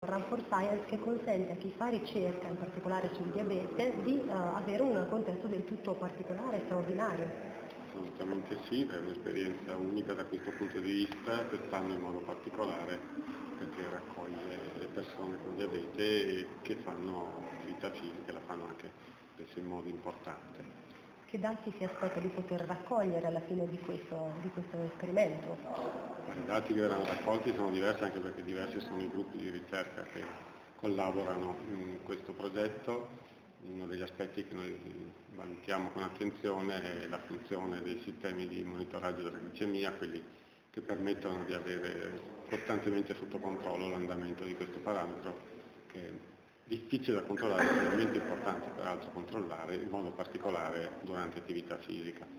Run4 Science che consente a chi fa ricerca, in particolare sul diabete, di avere un contesto del tutto particolare, straordinario. Assolutamente sì, è un'esperienza unica da questo punto di vista, quest'anno in modo particolare, perché raccoglie le persone con diabete che fanno attività fisica, la fanno anche spesso in modo importante. Che dati si aspetta di poter raccogliere alla fine di questo esperimento? I dati che verranno raccolti sono diversi anche perché diversi sono i gruppi di ricerca che collaborano in questo progetto. Uno degli aspetti che noi valutiamo con attenzione è la funzione dei sistemi di monitoraggio della glicemia, quelli che permettono di avere costantemente sotto controllo l'andamento di questo parametro, che è difficile da controllare, estremamente importante peraltro controllare, in modo particolare durante attività fisica.